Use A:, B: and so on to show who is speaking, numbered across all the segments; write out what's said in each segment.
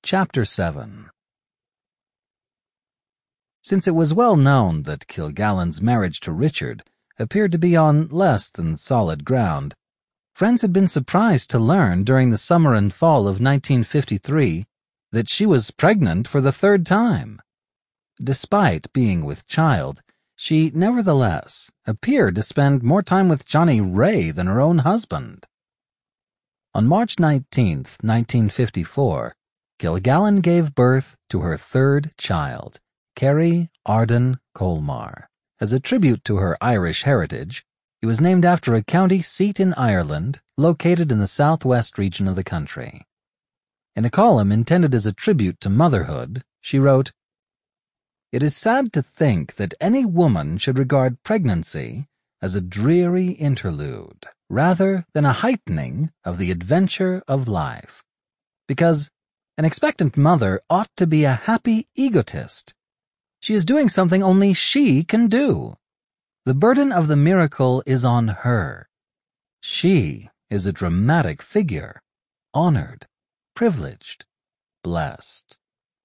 A: Chapter 7. Since it was well known that Kilgallen's marriage to Richard appeared to be on less than solid ground, friends had been surprised to learn during the summer and fall of 1953 that she was pregnant for the third time. Despite being with child, she nevertheless appeared to spend more time with Johnny Ray than her own husband. On March 19, 1954, Kilgallen gave birth to her third child, Kerry Arden Colmar. As a tribute to her Irish heritage, it was named after a county seat in Ireland located in the southwest region of the country. In a column intended as a tribute to motherhood, she wrote, "It is sad to think that any woman should regard pregnancy as a dreary interlude rather than a heightening of the adventure of life, because an expectant mother ought to be a happy egotist. She is doing something only she can do. The burden of the miracle is on her. She is a dramatic figure, honored, privileged, blessed."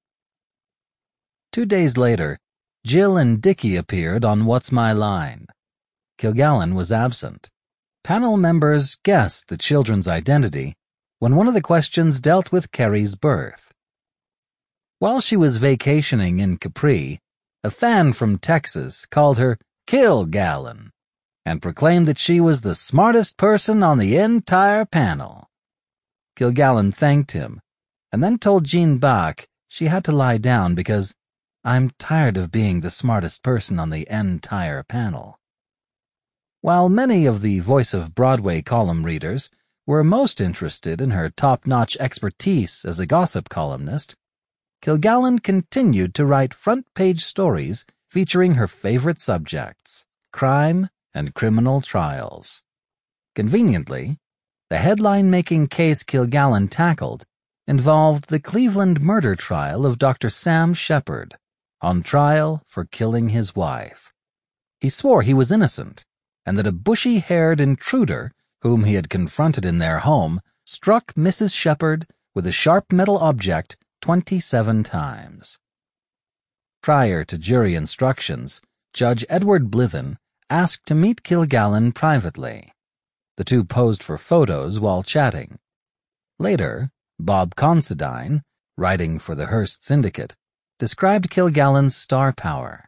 A: 2 days later, Jill and Dickie appeared on What's My Line. Kilgallen was absent. Panel members guessed the children's identity when one of the questions dealt with Kerry's birth. While she was vacationing in Capri, a fan from Texas called her Kilgallen and proclaimed that she was the smartest person on the entire panel. Kilgallen thanked him and then told Jean Bach she had to lie down because "I'm tired of being the smartest person on the entire panel." While many of the Voice of Broadway column readers were most interested in her top-notch expertise as a gossip columnist, Kilgallen continued to write front-page stories featuring her favorite subjects, crime and criminal trials. Conveniently, the headline-making case Kilgallen tackled involved the Cleveland murder trial of Dr. Sam Shepard, on trial for killing his wife. He swore he was innocent, and that a bushy-haired intruder whom he had confronted in their home struck Mrs. Shepard with a sharp metal object 27 times. Prior to jury instructions, Judge Edward Blithen asked to meet Kilgallen privately. The two posed for photos while chatting. Later, Bob Considine, writing for the Hearst Syndicate, described Kilgallen's star power.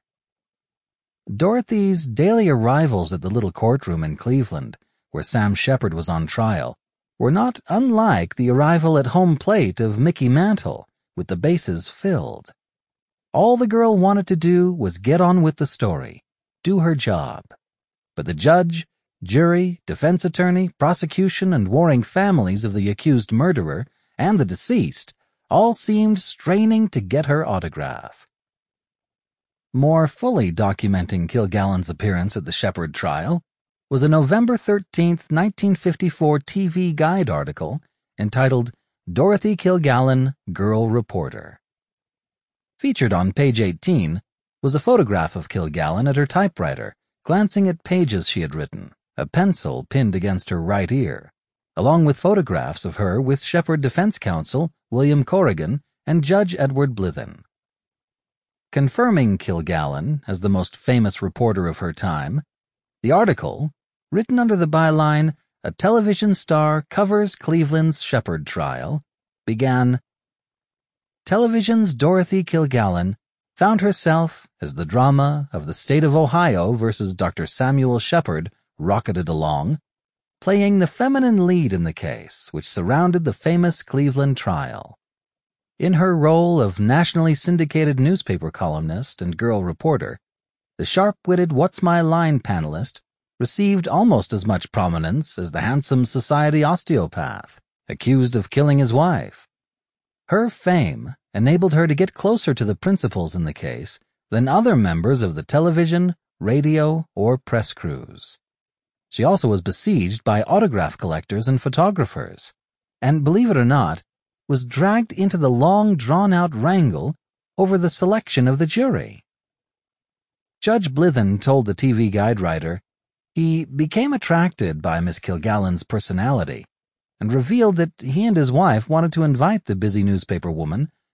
A: Dorothy's daily arrivals at the little courtroom in Cleveland, where Sam Shepard was on trial, were not unlike the arrival at home plate of Mickey Mantle, with the bases filled. All the girl wanted to do was get on with the story, do her job. But the judge, jury, defense attorney, prosecution, and warring families of the accused murderer and the deceased all seemed straining to get her autograph. More fully documenting Kilgallen's appearance at the Shepard trial was a November 13, 1954 TV Guide article entitled "Dorothy Kilgallen, Girl Reporter." Featured on page 18 was a photograph of Kilgallen at her typewriter, glancing at pages she had written, a pencil pinned against her right ear, along with photographs of her with Shepard defense counsel William Corrigan and Judge Edward Blithen. Confirming Kilgallen as the most famous reporter of her time, the article, written under the byline "A Television Star Covers Cleveland's Shepard Trial," began, "Television's Dorothy Kilgallen found herself as the drama of the state of Ohio versus Dr. Samuel Shepard rocketed along, playing the feminine lead in the case which surrounded the famous Cleveland trial. In her role of nationally syndicated newspaper columnist and girl reporter, the sharp-witted What's My Line panelist received almost as much prominence as the handsome society osteopath, accused of killing his wife. Her fame enabled her to get closer to the principals in the case than other members of the television, radio, or press crews. She also was besieged by autograph collectors and photographers, and, believe it or not, was dragged into the long, drawn-out wrangle over the selection of the jury. Judge Blithen told the TV Guide writer he became attracted by Miss Kilgallen's personality and revealed that he and his wife wanted to invite the busy newspaper woman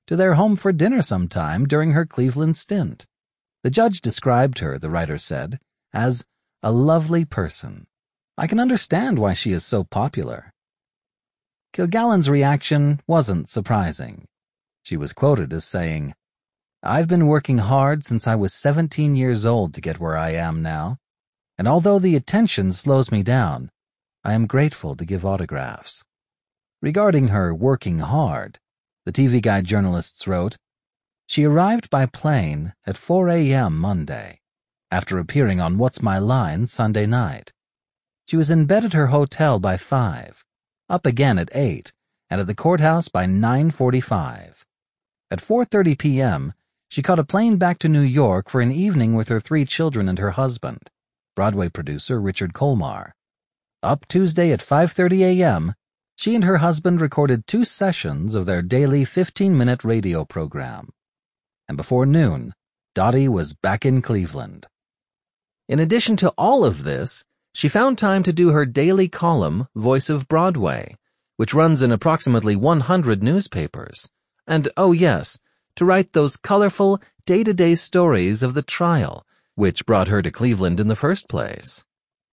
A: to their home for dinner sometime during her Cleveland stint. The judge described her, the writer said, as a lovely person. I can understand why she is so popular. Kilgallen's reaction wasn't surprising. She was quoted as saying, "I've been working hard since I was 17 years old to get where I am now, and although the attention slows me down, I am grateful to give autographs." Regarding her working hard, the TV Guide journalists wrote, "She arrived by plane at 4 a.m. Monday, after appearing on What's My Line Sunday night. She was in bed at her hotel by 5, up again at 8, and at the courthouse by 9:45. At 4:30 p.m., she caught a plane back to New York for an evening with her 3 children and her husband, Broadway producer Richard Colmar. Up Tuesday at 5:30 a.m., she and her husband recorded 2 sessions of their daily 15-minute radio program. And before noon, Dottie was back in Cleveland." In addition to all of this, she found time to do her daily column, Voice of Broadway, which runs in approximately 100 newspapers. And, oh yes, to write those colorful, day-to-day stories of the trial, which brought her to Cleveland in the first place.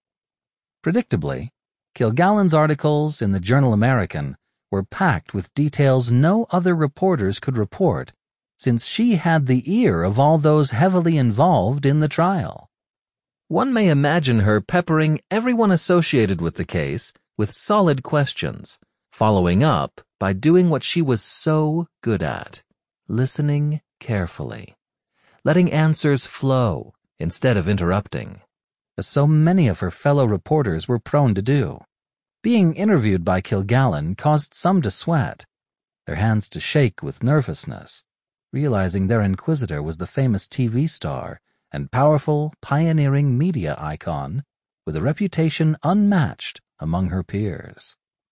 A: Predictably, Kilgallen's articles in the Journal-American were packed with details no other reporters could report, since she had the ear of all those heavily involved in the trial. One may imagine her peppering everyone associated with the case with solid questions, following up by doing what she was so good at, listening carefully, letting answers flow instead of interrupting, as so many of her fellow reporters were prone to do. Being interviewed by Kilgallen caused some to sweat, their hands to shake with nervousness, realizing their inquisitor was the famous TV star and powerful, pioneering media icon with a reputation unmatched among her peers.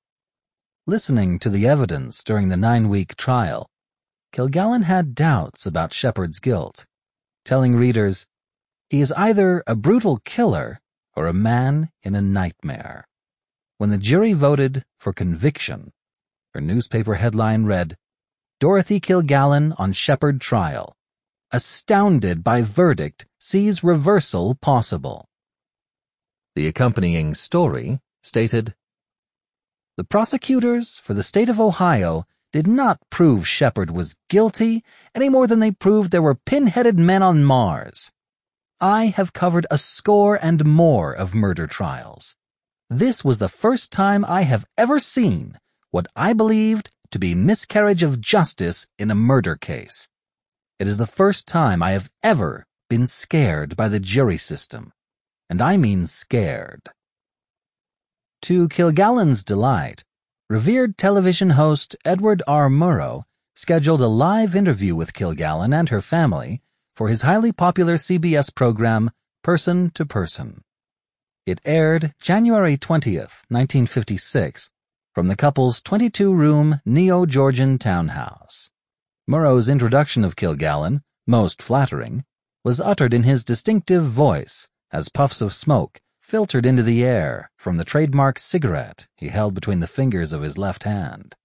A: Listening to the evidence during the 9-week trial, Kilgallen had doubts about Shepard's guilt, telling readers, "He is either a brutal killer or a man in a nightmare." When the jury voted for conviction, her newspaper headline read, "Dorothy Kilgallen on Shepard trial. Astounded by verdict, sees reversal possible." The accompanying story stated, "The prosecutors for the state of Ohio did not prove Shepard was guilty any more than they proved there were pin-headed men on Mars. I have covered a score and more of murder trials. This was the first time I have ever seen what I believed to be miscarriage of justice in a murder case. It is the first time I have ever been scared by the jury system, and I mean scared." To Kilgallen's delight, revered television host Edward R. Murrow scheduled a live interview with Kilgallen and her family for his highly popular CBS program, Person to Person. It aired January 20th, 1956, from the couple's 22-room Neo-Georgian townhouse. Murrow's introduction of Kilgallen, most flattering, was uttered in his distinctive voice as puffs of smoke filtered into the air from the trademark cigarette he held between the fingers of his left hand.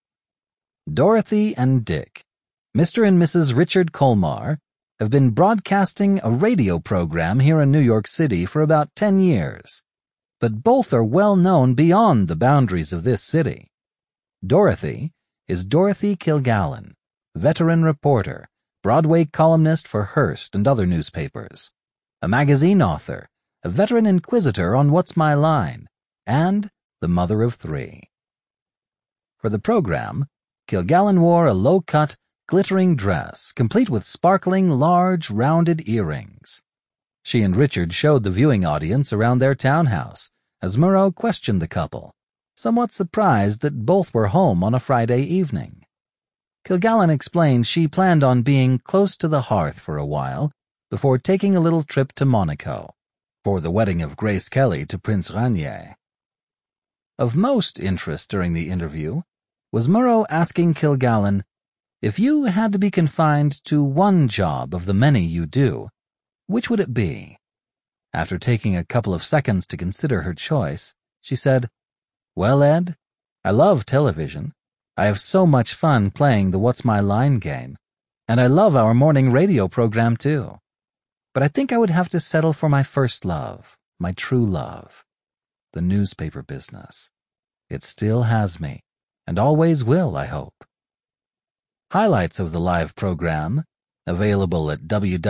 A: Dorothy and Dick, Mr. and Mrs. Richard Colmar, have been broadcasting a radio program here in New York City for about 10 years, but both are well known beyond the boundaries of this city. Dorothy is Dorothy Kilgallen, veteran reporter, Broadway columnist for Hearst and other newspapers, a magazine author, a veteran inquisitor on What's My Line, and the mother of 3. For the program, Kilgallen wore a low-cut, glittering dress, complete with sparkling, large, rounded earrings. She and Richard showed the viewing audience around their townhouse as Murrow questioned the couple, somewhat surprised that both were home on a Friday evening. Kilgallen explained she planned on being close to the hearth for a while before taking a little trip to Monaco for the wedding of Grace Kelly to Prince Rainier. Of most interest during the interview was Murrow asking Kilgallen, "If you had to be confined to one job of the many you do, which would it be?" After taking a couple of seconds to consider her choice, she said, "Well, Ed, I love television, I have so much fun playing the What's My Line game, and I love our morning radio program too. But I think I would have to settle for my first love, my true love, the newspaper business. It still has me, and always will, I hope. Highlights of the live program, available at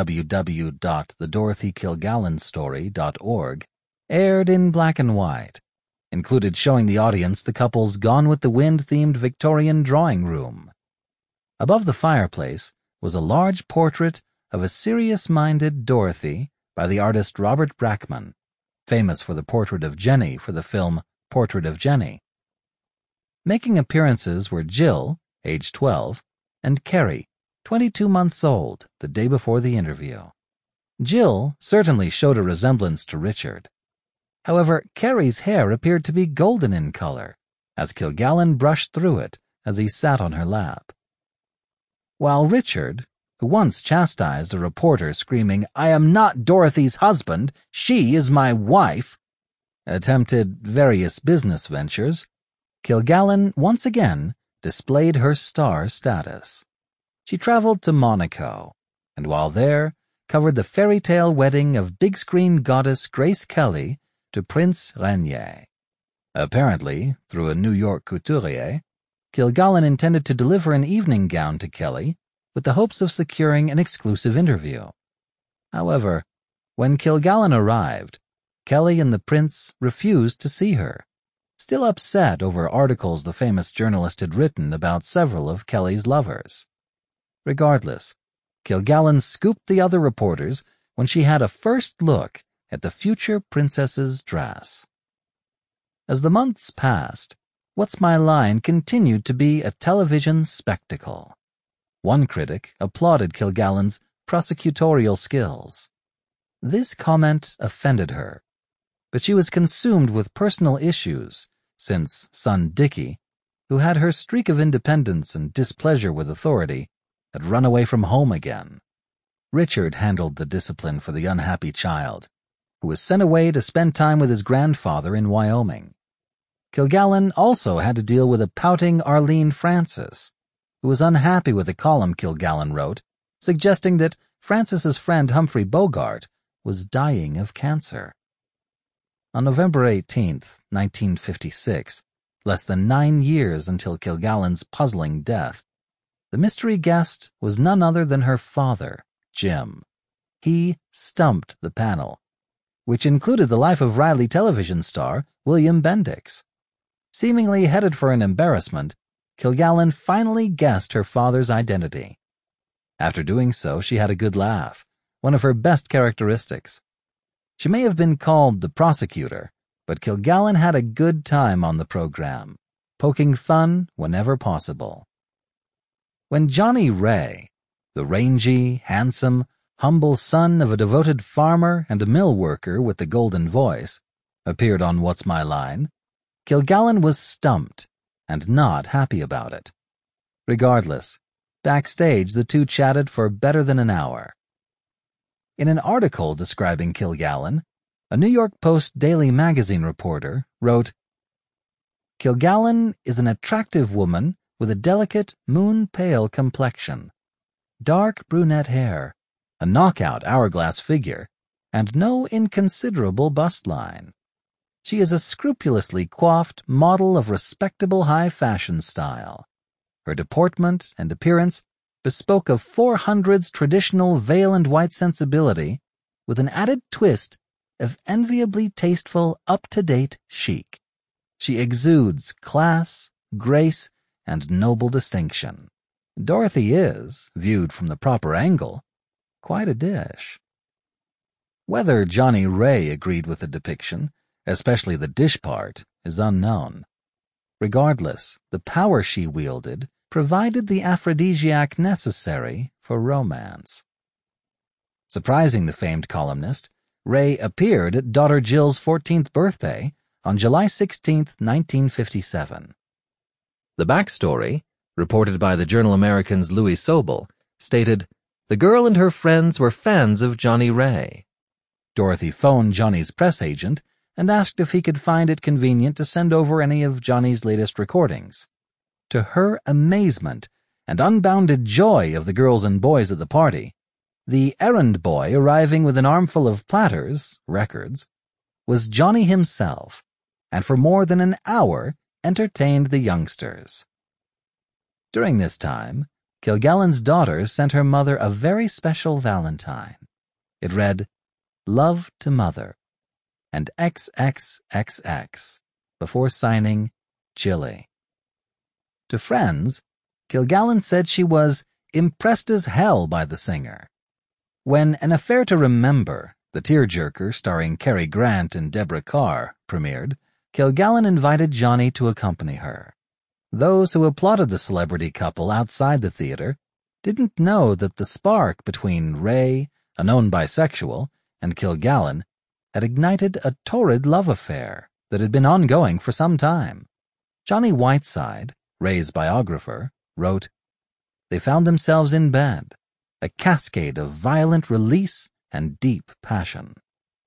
A: www.thedorothykilgallenstory.org, aired in black and white, included showing the audience the couple's Gone with the Wind-themed Victorian drawing room. Above the fireplace was a large portrait of a serious-minded Dorothy by the artist Robert Brackman, famous for the portrait of Jenny for the film Portrait of Jenny. Making appearances were Jill, age 12, and Carrie, 22 months old, the day before the interview. Jill certainly showed a resemblance to Richard. However, Carrie's hair appeared to be golden in color, as Kilgallen brushed through it as he sat on her lap. While Richard, who once chastised a reporter screaming, "I am not Dorothy's husband, she is my wife," attempted various business ventures, Kilgallen once again displayed her star status. She traveled to Monaco, and while there, covered the fairy tale wedding of big-screen goddess Grace Kelly to Prince Rainier. Apparently, through a New York couturier, Kilgallen intended to deliver an evening gown to Kelly with the hopes of securing an exclusive interview. However, when Kilgallen arrived, Kelly and the prince refused to see her, still upset over articles the famous journalist had written about several of Kelly's lovers. Regardless, Kilgallen scooped the other reporters when she had a first look at the future princess's dress. As the months passed, What's My Line continued to be a television spectacle. One critic applauded Kilgallen's prosecutorial skills. This comment offended her, but she was consumed with personal issues since son Dickie, who had her streak of independence and displeasure with authority, had run away from home again. Richard handled the discipline for the unhappy child, who was sent away to spend time with his grandfather in Wyoming. Kilgallen also had to deal with a pouting Arlene Francis, who was unhappy with a column Kilgallen wrote, suggesting that Francis's friend Humphrey Bogart was dying of cancer. On November 18, 1956, less than 9 years until Kilgallen's puzzling death, the mystery guest was none other than her father, Jim. He stumped the panel, which included the Life of Riley television star William Bendix. Seemingly headed for an embarrassment, Kilgallen finally guessed her father's identity. After doing so, she had a good laugh, one of her best characteristics. She may have been called the prosecutor, but Kilgallen had a good time on the program, poking fun whenever possible. When Johnny Ray, the rangy, handsome, humble son of a devoted farmer and a mill worker with the golden voice, appeared on What's My Line, Kilgallen was stumped and not happy about it. Regardless, backstage the two chatted for better than an hour. In an article describing Kilgallen, a New York Post Daily Magazine reporter wrote, "Kilgallen is an attractive woman with a delicate, moon-pale complexion, dark brunette hair, a knockout hourglass figure, and no inconsiderable bust line. She is a scrupulously coiffed model of respectable high fashion style. Her deportment and appearance bespoke of 400's traditional veil and white sensibility with an added twist of enviably tasteful, up-to-date chic. She exudes class, grace, and noble distinction. Dorothy is, viewed from the proper angle, quite a dish." Whether Johnny Ray agreed with the depiction, especially the dish part, is unknown. Regardless, the power she wielded provided the aphrodisiac necessary for romance. Surprising the famed columnist, Ray appeared at daughter Jill's 14th birthday on July 16, 1957. The backstory, reported by the Journal American's Louis Sobel, stated, "The girl and her friends were fans of Johnny Ray. Dorothy phoned Johnny's press agent and asked if he could find it convenient to send over any of Johnny's latest recordings. To her amazement and unbounded joy of the girls and boys at the party, the errand boy arriving with an armful of platters, records, was Johnny himself, and for more than an hour entertained the youngsters. During this time, Kilgallen's daughter sent her mother a very special valentine. It read, "Love to Mother," and XXXX, before signing Chili. To friends, Kilgallen said she was impressed as hell by the singer. When An Affair to Remember, the tearjerker starring Cary Grant and Deborah Kerr, premiered, Kilgallen invited Johnny to accompany her. Those who applauded the celebrity couple outside the theater didn't know that the spark between Ray, a known bisexual, and Kilgallen had ignited a torrid love affair that had been ongoing for some time. Johnny Whiteside, Ray's biographer, wrote, "They found themselves in bed, a cascade of violent release and deep passion."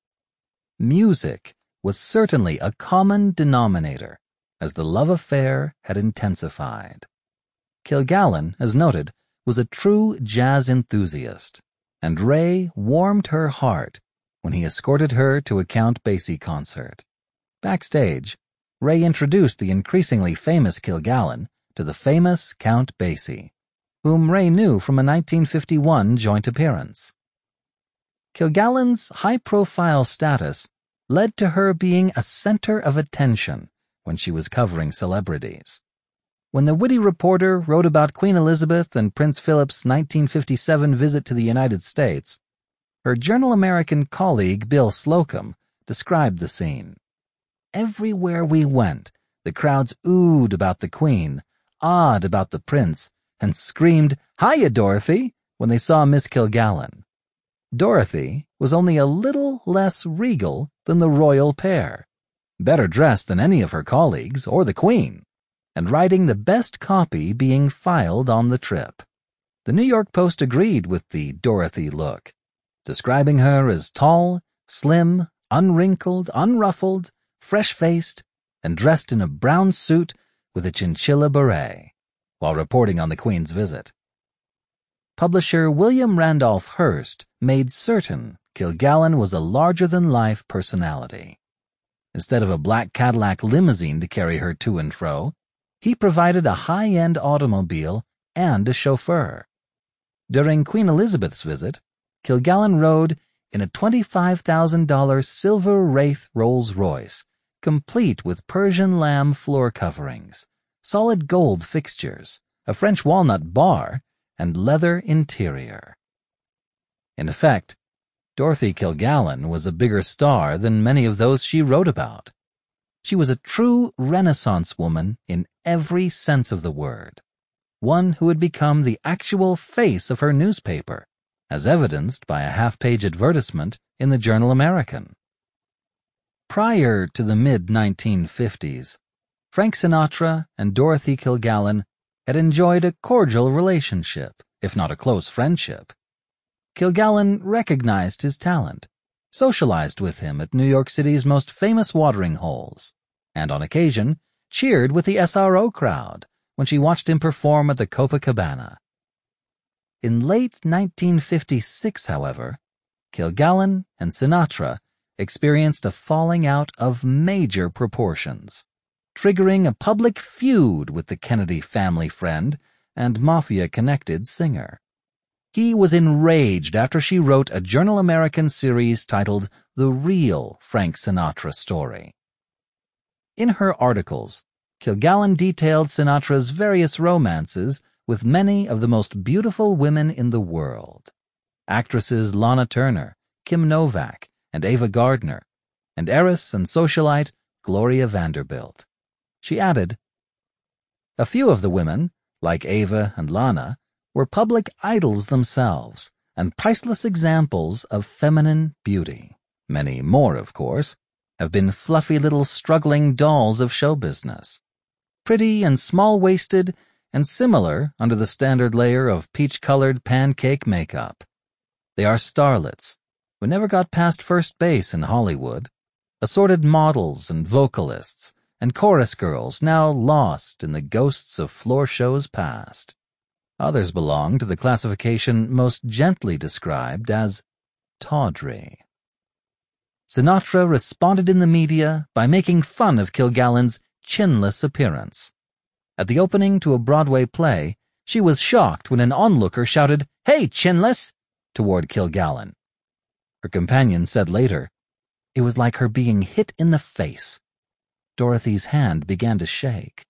A: Music was certainly a common denominator as the love affair had intensified. Kilgallen, as noted, was a true jazz enthusiast, and Ray warmed her heart when he escorted her to a Count Basie concert. Backstage, Ray introduced the increasingly famous Kilgallen to the famous Count Basie, whom Ray knew from a 1951 joint appearance. Kilgallen's high-profile status led to her being a center of attention when she was covering celebrities. When the witty reporter wrote about Queen Elizabeth and Prince Philip's 1957 visit to the United States, her Journal American colleague Bill Slocum described the scene. "Everywhere we went, the crowds oohed about the Queen, awed about the Prince, and screamed, 'Hiya, Dorothy!' when they saw Miss Kilgallen. Dorothy was only a little less regal than the royal pair, better dressed than any of her colleagues or the Queen, and writing the best copy being filed on the trip." The New York Post agreed with the Dorothy look, describing her as tall, slim, unwrinkled, unruffled, fresh-faced, and dressed in a brown suit with a chinchilla beret, while reporting on the Queen's visit. Publisher William Randolph Hearst made certain Kilgallen was a larger-than-life personality. Instead of a black Cadillac limousine to carry her to and fro, he provided a high-end automobile and a chauffeur. During Queen Elizabeth's visit, Kilgallen rode in a $25,000 Silver Wraith Rolls-Royce, complete with Persian lamb floor coverings, solid gold fixtures, a French walnut bar, and leather interior. In effect, Dorothy Kilgallen was a bigger star than many of those she wrote about. She was a true Renaissance woman in every sense of the word, one who had become the actual face of her newspaper, as evidenced by a half-page advertisement in the Journal American. Prior to the mid-1950s, Frank Sinatra and Dorothy Kilgallen had enjoyed a cordial relationship, if not a close friendship. Kilgallen recognized his talent, socialized with him at New York City's most famous watering holes, and on occasion cheered with the SRO crowd when she watched him perform at the Copacabana. In late 1956, however, Kilgallen and Sinatra experienced a falling out of major proportions, triggering a public feud with the Kennedy family friend and mafia-connected singer. He was enraged after she wrote a Journal American series titled The Real Frank Sinatra Story. In her articles, Kilgallen detailed Sinatra's various romances with many of the most beautiful women in the world. Actresses Lana Turner, Kim Novak, and Ava Gardner, and heiress and socialite Gloria Vanderbilt. She added, "A few of the women, like Ava and Lana, were public idols themselves and priceless examples of feminine beauty. Many more, of course, have been fluffy little struggling dolls of show business, pretty and small-waisted and similar under the standard layer of peach-colored pancake makeup. They are starlets who never got past first base in Hollywood, assorted models and vocalists and chorus girls now lost in the ghosts of floor shows past. Others belong to the classification most gently described as tawdry. Sinatra responded in the media by making fun of Kilgallen's chinless appearance. At the opening to a Broadway play, she was shocked when an onlooker shouted, "Hey, chinless!" toward Kilgallen. Her companion said later, "It was like her being hit in the face." Dorothy's hand began to shake.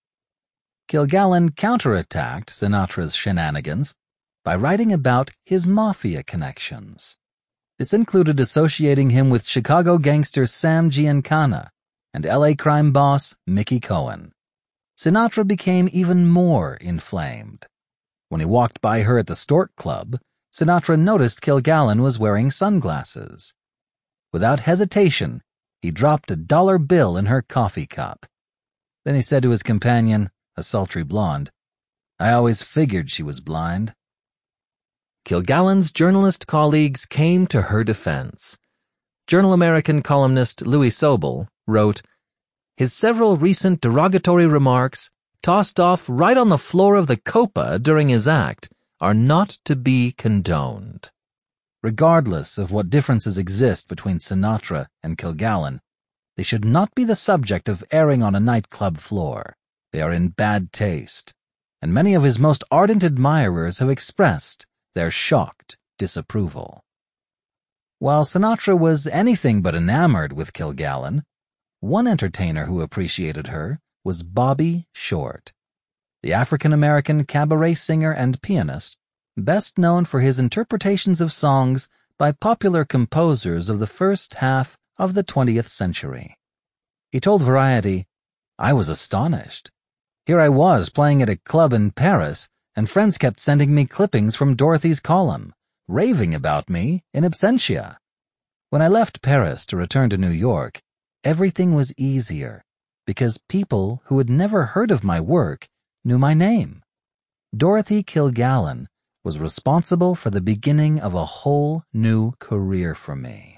A: Kilgallen counterattacked Sinatra's shenanigans by writing about his mafia connections. This included associating him with Chicago gangster Sam Giancana and L.A. crime boss Mickey Cohen. Sinatra became even more inflamed. When he walked by her at the Stork Club, Sinatra noticed Kilgallen was wearing sunglasses. Without hesitation, he dropped a dollar bill in her coffee cup. Then he said to his companion, a sultry blonde, "I always figured she was blind."
B: Kilgallen's journalist colleagues came to her defense. Journal American columnist Louis Sobel wrote, "His several recent derogatory remarks, tossed off right on the floor of the Copa during his act, are not to be condoned."
A: Regardless of what differences exist between Sinatra and Kilgallen, they should not be the subject of airing on a nightclub floor. They are in bad taste, and many of his most ardent admirers have expressed their shocked disapproval. While Sinatra was anything but enamored with Kilgallen, one entertainer who appreciated her was Bobby Short, the African-American cabaret singer and pianist, best known for his interpretations of songs by popular composers of the first half of the 20th century. He told Variety, "I was astonished. Here I was playing at a club in Paris, and friends kept sending me clippings from Dorothy's column, raving about me in absentia. When I left Paris to return to New York, everything was easier, because people who had never heard of my work knew my name. Dorothy Kilgallen was responsible for the beginning of a whole new career for me."